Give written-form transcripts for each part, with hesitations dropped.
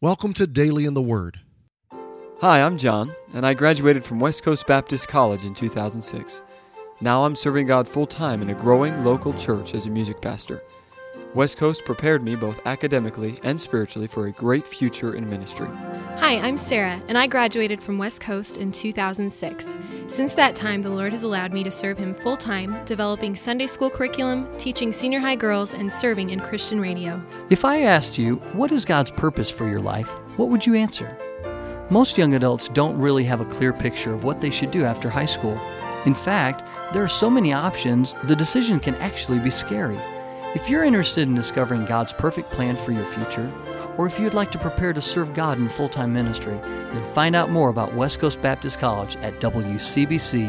Welcome to Daily in the Word. Hi, I'm John, and I graduated from West Coast Baptist College in 2006. Now I'm serving God full-time in a growing local church as a music pastor. West Coast prepared me both academically and spiritually for a great future in ministry. Hi, I'm Sarah, and I graduated from West Coast in 2006. Since that time, the Lord has allowed me to serve Him full-time, developing Sunday school curriculum, teaching senior high girls, and serving in Christian radio. If I asked you, what is God's purpose for your life, what would you answer? Most young adults don't really have a clear picture of what they should do after high school. In fact, there are so many options, the decision can actually be scary. If you're interested in discovering God's perfect plan for your future, or if you'd like to prepare to serve God in full-time ministry, then find out more about West Coast Baptist College at wcbc.edu.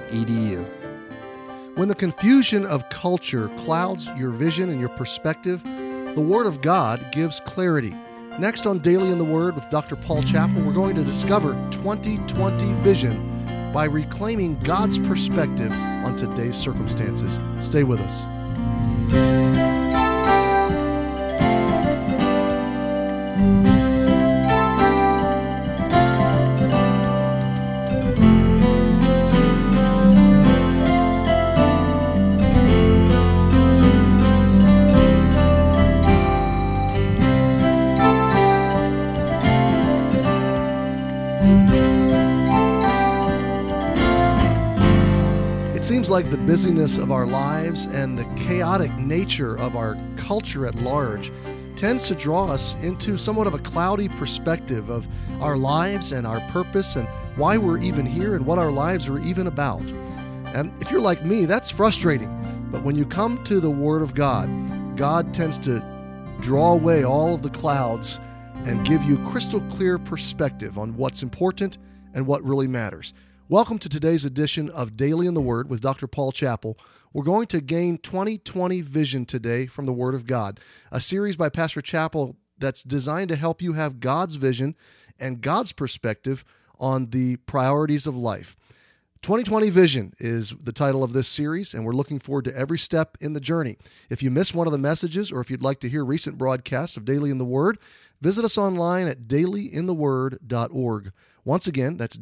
When the confusion of culture clouds your vision and your perspective, the Word of God gives clarity. Next on Daily in the Word with Dr. Paul Chappell, we're going to discover 2020 vision by reclaiming God's perspective on today's circumstances. Stay with us. It seems like the busyness of our lives and the chaotic nature of our culture at large tends to draw us into somewhat of a cloudy perspective of our lives and our purpose and why we're even here and what our lives are even about. And if you're like me, that's frustrating. But when you come to the Word of God, God tends to draw away all of the clouds and give you crystal clear perspective on what's important and what really matters. Welcome to today's edition of Daily in the Word with Dr. Paul Chappell. We're going to gain 2020 vision today from the Word of God, a series by Pastor Chappell that's designed to help you have God's vision and God's perspective on the priorities of life. 2020 Vision is the title of this series, and we're looking forward to every step in the journey. If you missed one of the messages, or if you'd like to hear recent broadcasts of Daily in the Word, visit us online at dailyintheword.org. Once again, that's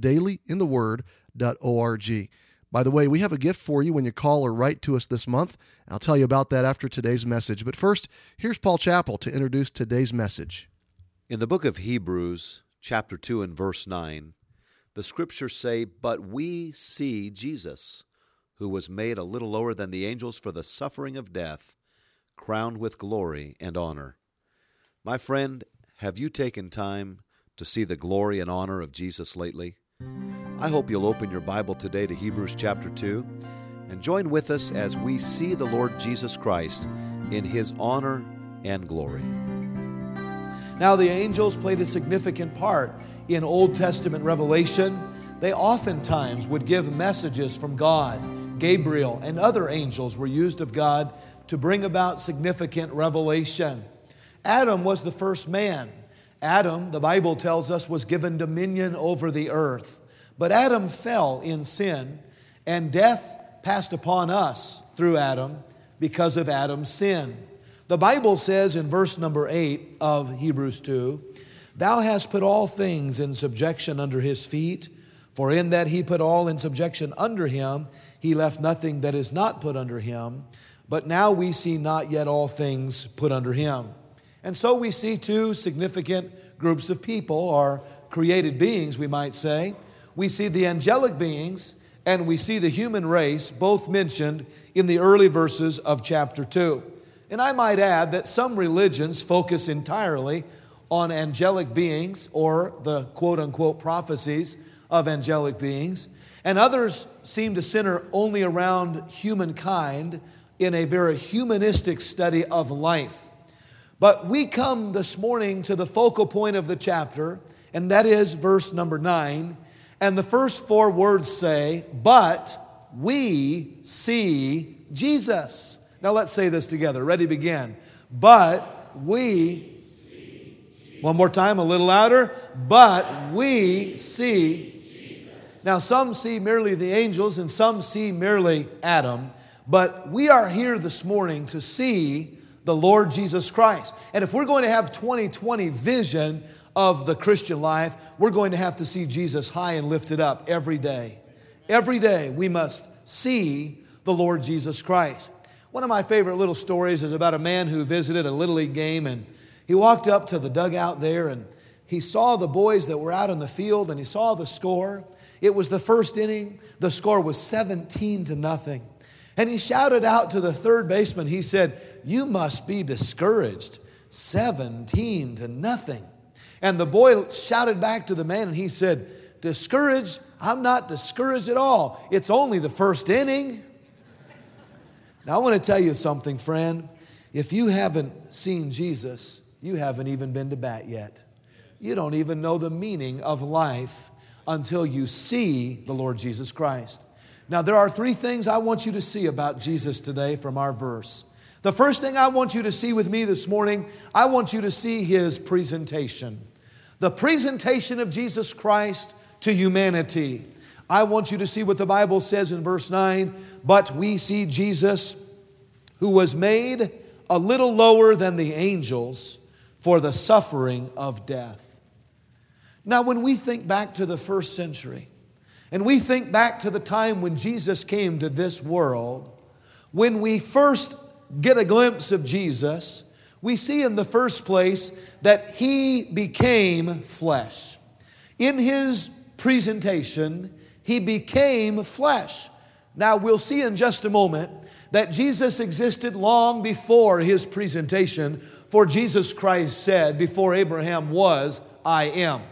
dailyintheword.org. By the way, we have a gift for you when you call or write to us this month. I'll tell you about that after today's message. But first, here's Paul Chappell to introduce today's message. In the book of Hebrews, chapter 2 and verse 9, the scriptures say, "But we see Jesus, who was made a little lower than the angels for the suffering of death, crowned with glory and honor." My friend, have you taken time to see the glory and honor of Jesus lately? I hope you'll open your Bible today to Hebrews chapter 2 and join with us as we see the Lord Jesus Christ in His honor and glory. Now, the angels played a significant part in Old Testament revelation. They oftentimes would give messages from God. Gabriel and other angels were used of God to bring about significant revelation. Adam was the first man. Adam, the Bible tells us, was given dominion over the earth. But Adam fell in sin, and death passed upon us through Adam because of Adam's sin. The Bible says in verse number 8 of Hebrews 2, "Thou hast put all things in subjection under His feet, for in that He put all in subjection under Him, He left nothing that is not put under Him. But now we see not yet all things put under Him." And so we see two significant groups of people, or created beings, we might say. We see the angelic beings, and we see the human race, both mentioned in the early verses of chapter 2. And I might add that some religions focus entirely on angelic beings, or the quote-unquote prophecies of angelic beings, and others seem to center only around humankind in a very humanistic study of life. But we come this morning to the focal point of the chapter, and that is verse number 9. And the first four words say, "But we see Jesus." Now let's say this together. Ready, begin. But we see Jesus. One more time, a little louder. But we see Jesus. Now some see merely the angels and some see merely Adam. But we are here this morning to see the Lord Jesus Christ. And if we're going to have 2020 vision, of the Christian life, we're going to have to see Jesus high and lifted up every day. Every day we must see the Lord Jesus Christ. One of my favorite little stories is about a man who visited a Little League game, and he walked up to the dugout there and he saw the boys that were out on the field and he saw the score. It was the first inning. The score was 17-0. And he shouted out to the third baseman, he said, "You must be discouraged. 17-0. And the boy shouted back to the man and he said, "Discouraged? I'm not discouraged at all. It's only the first inning." Now I want to tell you something, friend. If you haven't seen Jesus, you haven't even been to bat yet. You don't even know the meaning of life until you see the Lord Jesus Christ. Now there are three things I want you to see about Jesus today from our verse. The first thing I want you to see with me this morning, I want you to see His presentation. The presentation of Jesus Christ to humanity. I want you to see what the Bible says in verse 9. But we see Jesus, who was made a little lower than the angels for the suffering of death. Now when we think back to the first century, and we think back to the time when Jesus came to this world, when we first get a glimpse of Jesus, we see in the first place that He became flesh. In His presentation, He became flesh. Now we'll see in just a moment that Jesus existed long before His presentation, for Jesus Christ said, "Before Abraham was, I am."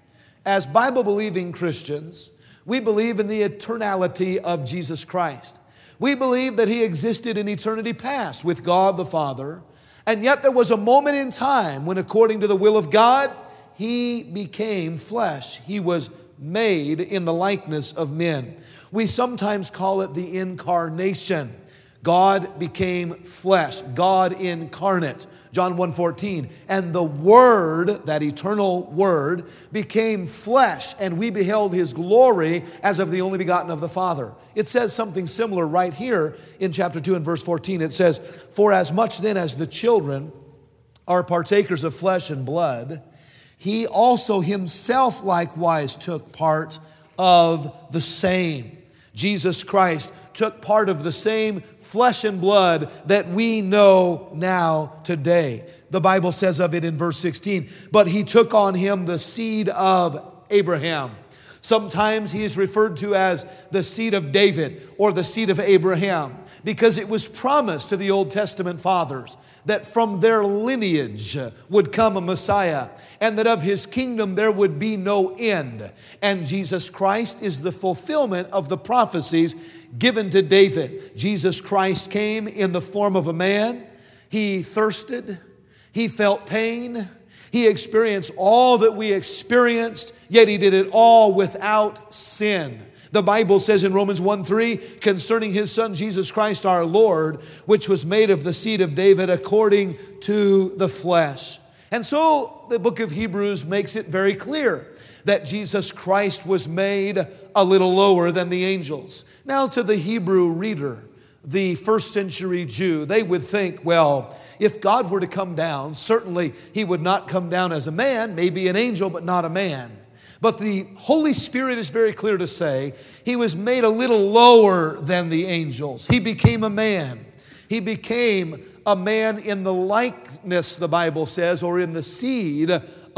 As Bible-believing Christians, we believe in the eternality of Jesus Christ. We believe that He existed in eternity past with God the Father, and yet there was a moment in time when, according to the will of God, He became flesh. He was made in the likeness of men. We sometimes call it the incarnation. God became flesh, God incarnate. John 1:14, and the Word, that eternal Word, became flesh, and we beheld His glory as of the only begotten of the Father. It says something similar right here in chapter 2 and verse 14. It says, "For as much then as the children are partakers of flesh and blood, He also Himself likewise took part of the same." Jesus Christ took part of the same flesh and blood that we know now today. The Bible says of it in verse 16, "But He took on Him the seed of Abraham." Sometimes He is referred to as the seed of David or the seed of Abraham, because it was promised to the Old Testament fathers that from their lineage would come a Messiah, and that of His kingdom there would be no end. And Jesus Christ is the fulfillment of the prophecies given to David. Jesus Christ came in the form of a man. He thirsted. He felt pain. He experienced all that we experienced, yet He did it all without sin. The Bible says in Romans 1:3, concerning His Son Jesus Christ our Lord, which was made of the seed of David according to the flesh. And so the book of Hebrews makes it very clear that Jesus Christ was made a little lower than the angels. Now to the Hebrew reader, the first century Jew, they would think, well, if God were to come down, certainly He would not come down as a man, maybe an angel, but not a man. But the Holy Spirit is very clear to say He was made a little lower than the angels. He became a man. He became a man in the likeness, the Bible says, or in the seed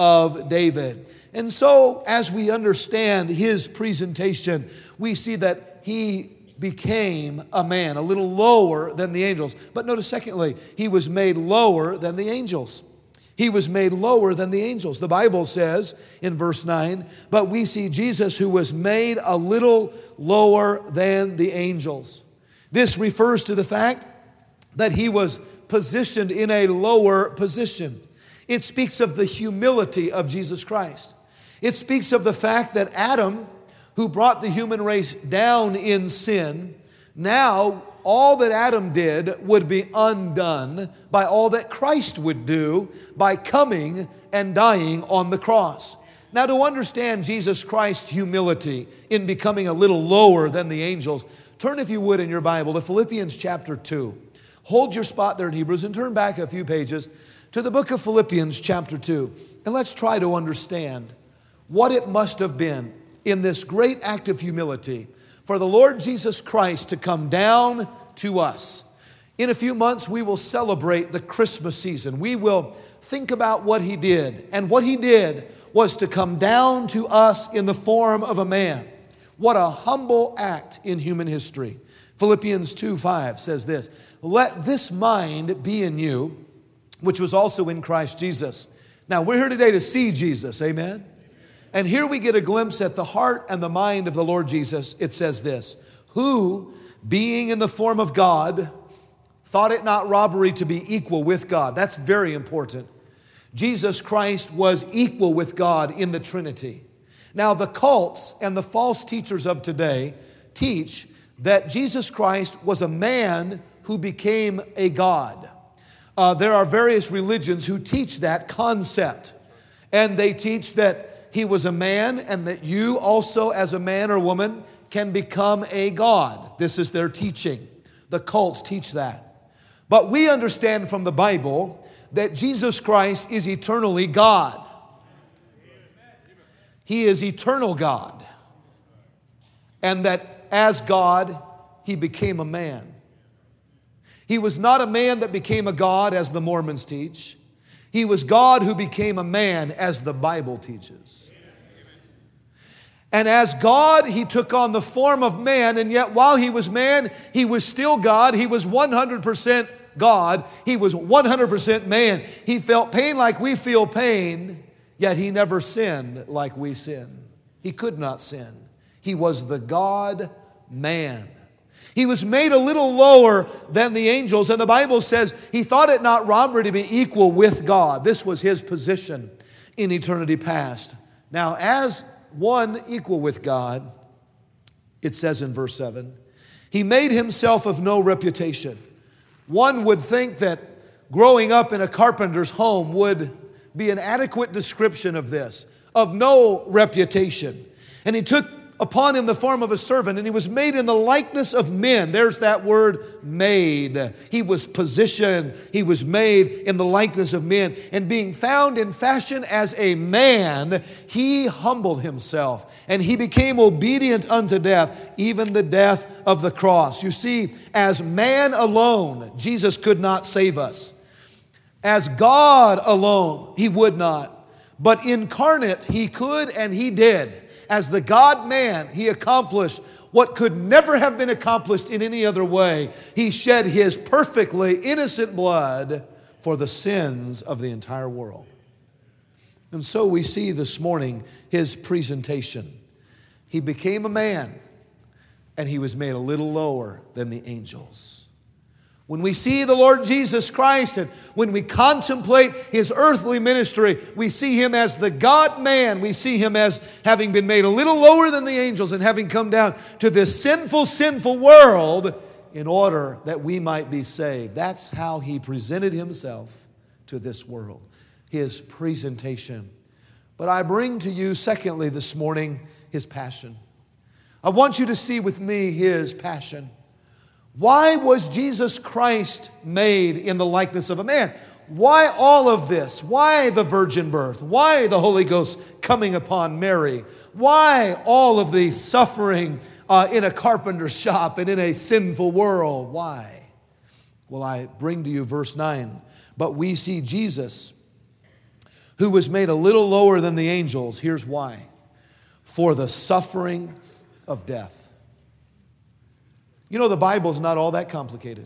of David. And so, as we understand His presentation, we see that He became a man, a little lower than the angels. But notice, secondly, He was made lower than the angels. He was made lower than the angels. The Bible says in verse 9, "But we see Jesus, who was made a little lower than the angels." This refers to the fact that He was positioned in a lower position. It speaks of the humility of Jesus Christ. It speaks of the fact that Adam, who brought the human race down in sin, now all that Adam did would be undone by all that Christ would do by coming and dying on the cross. Now, to understand Jesus Christ's humility in becoming a little lower than the angels, turn, if you would, in your Bible to Philippians chapter 2. Hold your spot there in Hebrews and turn back a few pages to the book of Philippians chapter 2. And let's try to understand what it must have been in this great act of humility for the Lord Jesus Christ to come down to us. In a few months, we will celebrate the Christmas season. We will think about what He did. And what He did was to come down to us in the form of a man. What a humble act in human history. Philippians 2:5 says this, "Let this mind be in you, which was also in Christ Jesus." Now, we're here today to see Jesus, amen? And here we get a glimpse at the heart and the mind of the Lord Jesus. It says this, "Who, being in the form of God, thought it not robbery to be equal with God." That's very important. Jesus Christ was equal with God in the Trinity. Now, the cults and the false teachers of today teach that Jesus Christ was a man who became a God. There are various religions who teach that concept. And they teach that He was a man and that you also as a man or woman can become a God. This is their teaching. The cults teach that. But we understand from the Bible that Jesus Christ is eternally God. He is eternal God. And that as God, He became a man. He was not a man that became a God, as the Mormons teach. He was God who became a man, as the Bible teaches. And as God, He took on the form of man, and yet while He was man, He was still God. He was 100% God. He was 100% man. He felt pain like we feel pain, yet He never sinned like we sin. He could not sin. He was the God-man. He was made a little lower than the angels, and the Bible says He thought it not robbery to be equal with God. This was His position in eternity past. Now, as one equal with God, it says in verse 7, He made Himself of no reputation. One would think that growing up in a carpenter's home would be an adequate description of this, of no reputation. And He took upon Him the form of a servant, and He was made in the likeness of men. There's that word, made. He was positioned. He was made in the likeness of men. And being found in fashion as a man, He humbled Himself, and He became obedient unto death, even the death of the cross. You see, as man alone, Jesus could not save us. As God alone, He would not. But incarnate, He could, and He did. As the God-man, He accomplished what could never have been accomplished in any other way. He shed His perfectly innocent blood for the sins of the entire world. And so we see this morning His presentation. He became a man, and He was made a little lower than the angels. When we see the Lord Jesus Christ and when we contemplate His earthly ministry, we see Him as the God-man. We see Him as having been made a little lower than the angels and having come down to this sinful world in order that we might be saved. That's how He presented Himself to this world, His presentation. But I bring to you, secondly, this morning, His passion. I want you to see with me His passion. Why was Jesus Christ made in the likeness of a man? Why all of this? Why the virgin birth? Why the Holy Ghost coming upon Mary? Why all of the suffering in a carpenter's shop and in a sinful world? Why? Well, I bring to you verse 9. But we see Jesus, who was made a little lower than the angels. Here's why. For the suffering of death. You know, the Bible's not all that complicated.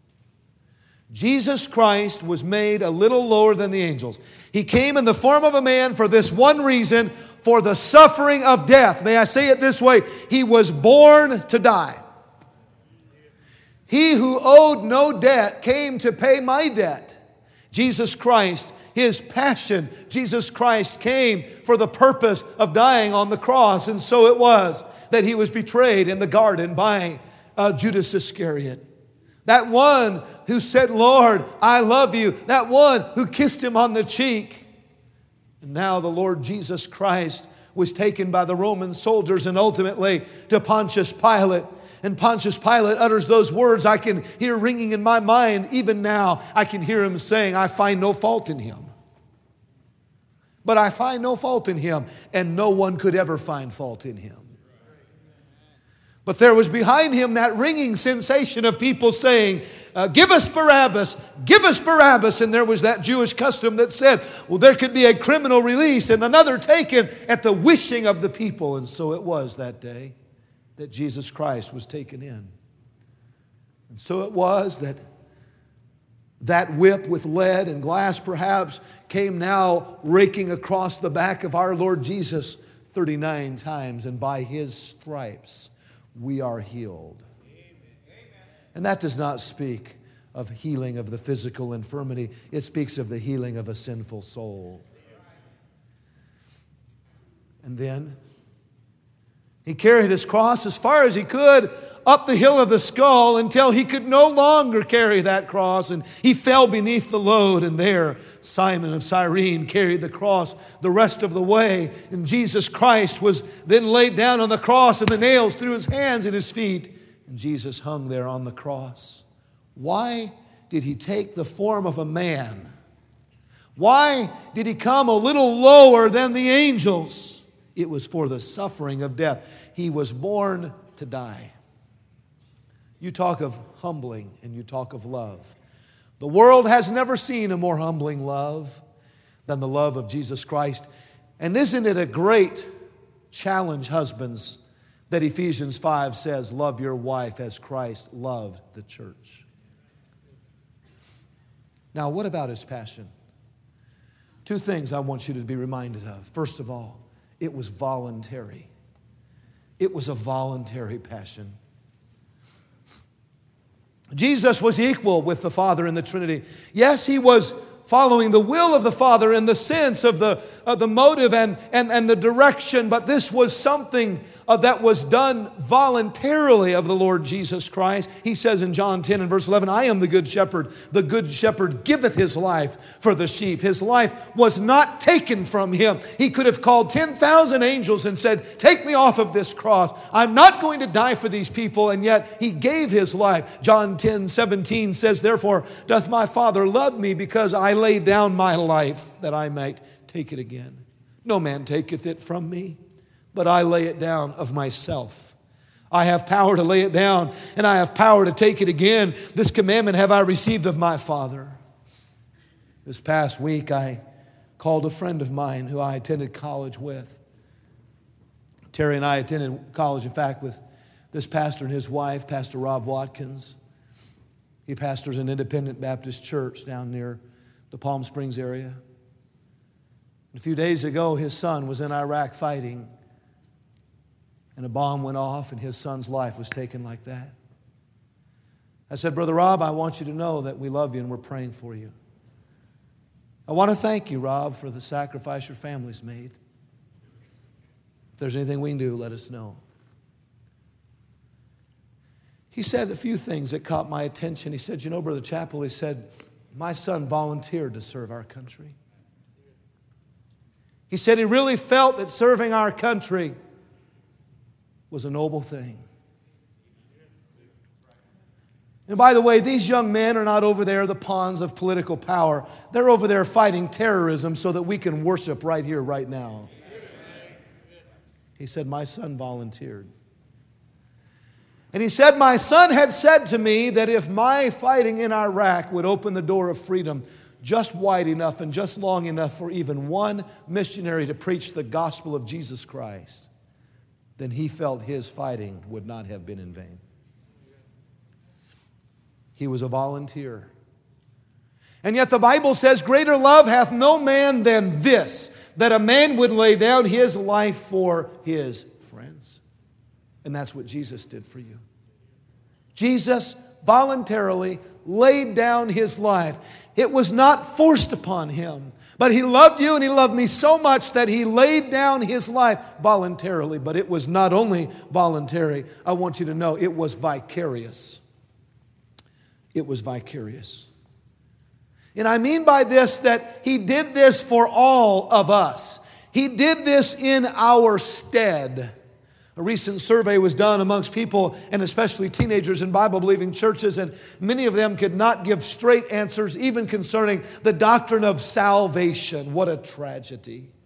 Jesus Christ was made a little lower than the angels. He came in the form of a man for this one reason, for the suffering of death. May I say it this way? He was born to die. He who owed no debt came to pay my debt. Jesus Christ, His passion, Jesus Christ came for the purpose of dying on the cross. And so it was that He was betrayed in the garden by Judas Iscariot. That one who said, Lord, I love you. That one who kissed Him on the cheek. And now the Lord Jesus Christ was taken by the Roman soldiers and ultimately to Pontius Pilate. And Pontius Pilate utters those words I can hear ringing in my mind. Even now, I can hear him saying, I find no fault in Him. but I find no fault in him. And no one could ever find fault in him. But there was behind him that ringing sensation of people saying, give us Barabbas, give us Barabbas. And there was that Jewish custom that said, well, there could be a criminal released and another taken at the wishing of the people. And so it was that day that Jesus Christ was taken in. And so it was that whip with lead and glass perhaps came now raking across the back of our Lord Jesus 39 times. And by his stripes we are healed. And that does not speak of healing of the physical infirmity. It speaks of the healing of a sinful soul. And then he carried his cross as far as he could up the hill of the skull until he could no longer carry that cross, and he fell beneath the load. And there Simon of Cyrene carried the cross the rest of the way, and Jesus Christ was then laid down on the cross, and the nails through his hands and his feet, and Jesus hung there on the cross. Why did he take the form of a man? Why did he come a little lower than the angels? It was for the suffering of death. He was born to die. You talk of humbling and you talk of love. The world has never seen a more humbling love than the love of Jesus Christ. And isn't it a great challenge, husbands, that Ephesians 5 says, love your wife as Christ loved the church. Now, what about his passion? Two things I want you to be reminded of. First of all, it was voluntary. It was a voluntary passion. Jesus was equal with the Father in the Trinity. Yes, he was following the will of the Father in the sense of the motive and the direction, but this was something that was done voluntarily of the Lord Jesus Christ. He says in John 10 and verse 11, I am the good shepherd. The good shepherd giveth his life for the sheep. His life was not taken from him. He could have called 10,000 angels and said, take me off of this cross. I'm not going to die for these people. And yet he gave his life. John 10:17 says, therefore doth my Father love me, because I lay down my life that I might take it again. No man taketh it from me, but I lay it down of myself. I have power to lay it down, and I have power to take it again. This commandment have I received of my Father. This past week, I called a friend of mine who I attended college with. Terry and I attended college, in fact, with this pastor and his wife, Pastor Rob Watkins. He pastors an independent Baptist church down near the Palm Springs area. A few days ago, his son was in Iraq fighting, and a bomb went off, and his son's life was taken like that. I said, Brother Rob, I want you to know that we love you and we're praying for you. I want to thank you, Rob, for the sacrifice your family's made. If there's anything we can do, let us know. He said a few things that caught my attention. He said, you know, Brother Chappell, he said, my son volunteered to serve our country. He said he really felt that serving our country was a noble thing. And by the way, these young men are not over there the pawns of political power. They're over there fighting terrorism so that we can worship right here, right now. He said, my son volunteered. And he said, my son had said to me that if my fighting in Iraq would open the door of freedom just wide enough and just long enough for even one missionary to preach the gospel of Jesus Christ, then he felt his fighting would not have been in vain. He was a volunteer. And yet the Bible says, greater love hath no man than this, that a man would lay down his life for his friends. And that's what Jesus did for you. Jesus voluntarily laid down his life. It was not forced upon him, but he loved you and he loved me so much that he laid down his life voluntarily. But it was not only voluntary, I want you to know, it was vicarious. It was vicarious. And I mean by this that he did this for all of us. He did this in our stead. A recent survey was done amongst people, and especially teenagers in Bible-believing churches, and many of them could not give straight answers, even concerning the doctrine of salvation. What a tragedy.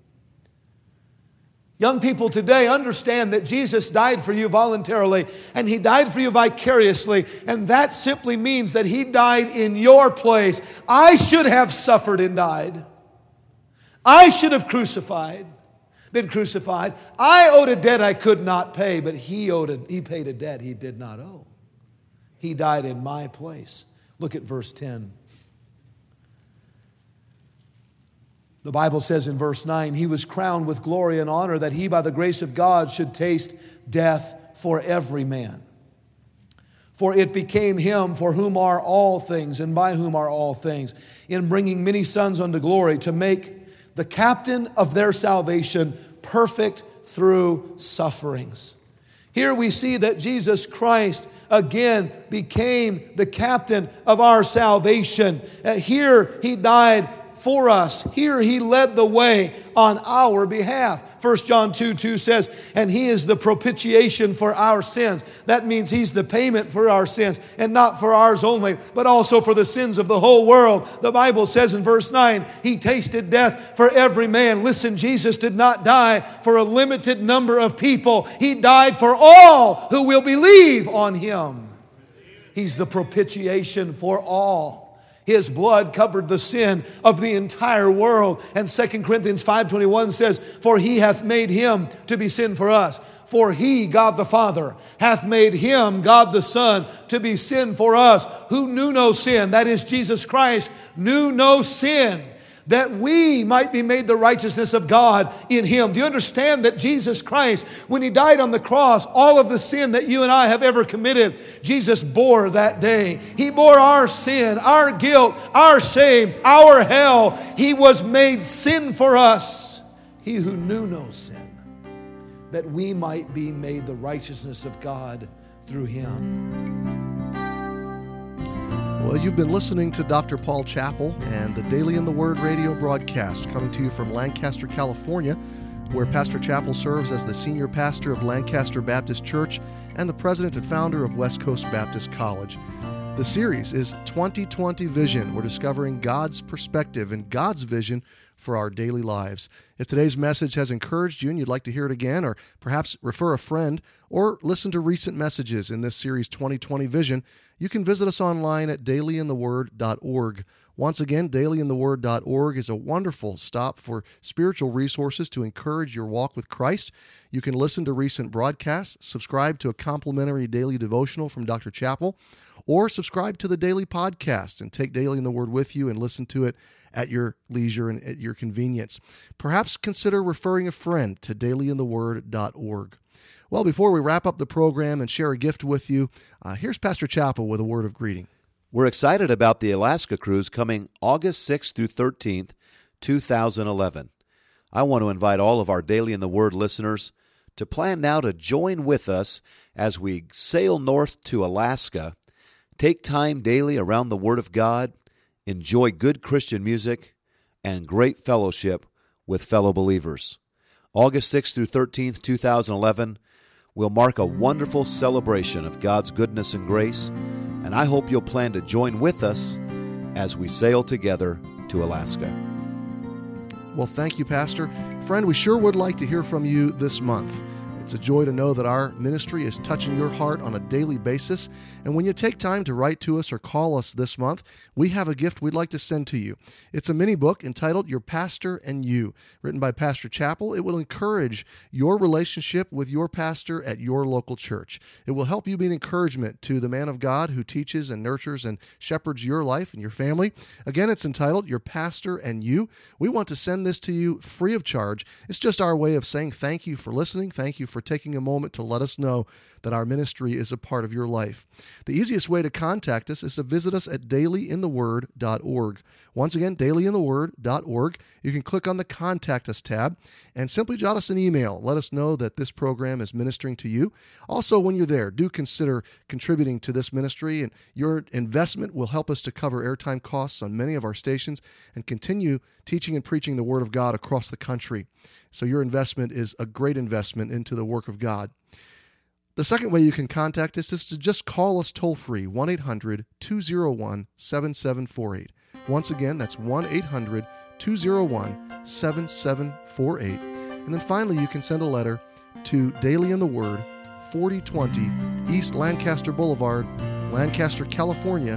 Young people today, understand that Jesus died for you voluntarily, and He died for you vicariously, and that simply means that He died in your place. I should have suffered and died. I should have been crucified. I owed a debt I could not pay, but He paid a debt He did not owe. He died in my place. Look at verse 10. The Bible says in verse 9, He was crowned with glory and honor, that He by the grace of God should taste death for every man. For it became Him for whom are all things, and by whom are all things, in bringing many sons unto glory, to make the captain of their salvation perfect through sufferings. Here we see that Jesus Christ again became the captain of our salvation. Here He died for us. Here He led the way on our behalf. 1 John 2:2 says, and He is the propitiation for our sins. That means He's the payment for our sins, and not for ours only, but also for the sins of the whole world. The Bible says in verse 9, He tasted death for every man. Listen, Jesus did not die for a limited number of people. He died for all who will believe on Him. He's the propitiation for all. His blood covered the sin of the entire world. And 2 Corinthians 5:21 says, for He hath made Him to be sin for us. For He, God the Father, hath made Him, God the Son, to be sin for us, who knew no sin. That is, Jesus Christ knew no sin, that we might be made the righteousness of God in Him. Do you understand that Jesus Christ, when He died on the cross, all of the sin that you and I have ever committed, Jesus bore that day. He bore our sin, our guilt, our shame, our hell. He was made sin for us. He who knew no sin, that we might be made the righteousness of God through Him. Well, you've been listening to Dr. Paul Chappell and the Daily in the Word radio broadcast, coming to you from Lancaster, California, where Pastor Chappell serves as the senior pastor of Lancaster Baptist Church and the president and founder of West Coast Baptist College. The series is 2020 Vision. We're discovering God's perspective and God's vision for our daily lives. If today's message has encouraged you and you'd like to hear it again, or perhaps refer a friend, or listen to recent messages in this series 2020 Vision, you can visit us online at dailyintheword.org. Once again, dailyintheword.org is a wonderful stop for spiritual resources to encourage your walk with Christ. You can listen to recent broadcasts, subscribe to a complimentary daily devotional from Dr. Chappell, or subscribe to the daily podcast and take Daily in the Word with you and listen to it at your leisure and at your convenience. Perhaps consider referring a friend to dailyintheword.org. Well, before we wrap up the program and share a gift with you, here's Pastor Chappell with a word of greeting. We're excited about the Alaska cruise coming August 6th through 13th, 2011. I want to invite all of our Daily in the Word listeners to plan now to join with us as we sail north to Alaska, take time daily around the Word of God, enjoy good Christian music, and great fellowship with fellow believers. August 6th through 13th, 2011 will mark a wonderful celebration of God's goodness and grace, and I hope you'll plan to join with us as we sail together to Alaska. Well, thank you, Pastor. Friend, we sure would like to hear from you this month. It's a joy to know that our ministry is touching your heart on a daily basis. And when you take time to write to us or call us this month, we have a gift we'd like to send to you. It's a mini book entitled Your Pastor and You, written by Pastor Chappell. It will encourage your relationship with your pastor at your local church. It will help you be an encouragement to the man of God who teaches and nurtures and shepherds your life and your family. Again, it's entitled Your Pastor and You. We want to send this to you free of charge. It's just our way of saying thank you for listening. Thank you for taking a moment to let us know that our ministry is a part of your life. The easiest way to contact us is to visit us at dailyintheword.org. Once again, dailyintheword.org. You can click on the Contact Us tab and simply jot us an email. Let us know that this program is ministering to you. Also, when you're there, do consider contributing to this ministry, and your investment will help us to cover airtime costs on many of our stations and continue teaching and preaching the Word of God across the country. So your investment is a great investment into the work of God. The second way you can contact us is to just call us toll-free, 1-800-201-7748. Once again, that's 1-800-201-7748. And then finally, you can send a letter to Daily in the Word, 4020 East Lancaster Boulevard, Lancaster, California,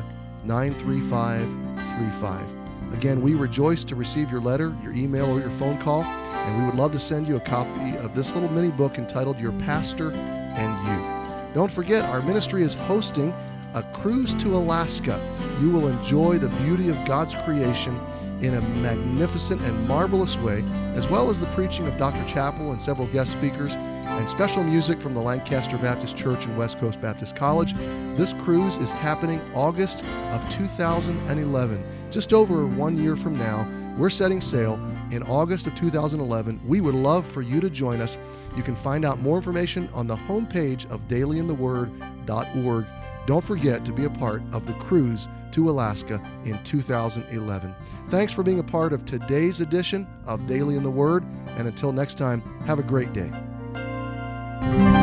93535. Again, we rejoice to receive your letter, your email, or your phone call, and we would love to send you a copy of this little mini book entitled Your Pastor and You. Don't forget, our ministry is hosting a cruise to Alaska. You will enjoy the beauty of God's creation in a magnificent and marvelous way, as well as the preaching of Dr. Chappell and several guest speakers, and special music from the Lancaster Baptist Church and West Coast Baptist College. This cruise is happening August of 2011. Just over 1 year from now, we're setting sail in August of 2011. We would love for you to join us. You can find out more information on the homepage of dailyintheword.org. Don't forget to be a part of the cruise to Alaska in 2011. Thanks for being a part of today's edition of Daily in the Word, and until next time, have a great day.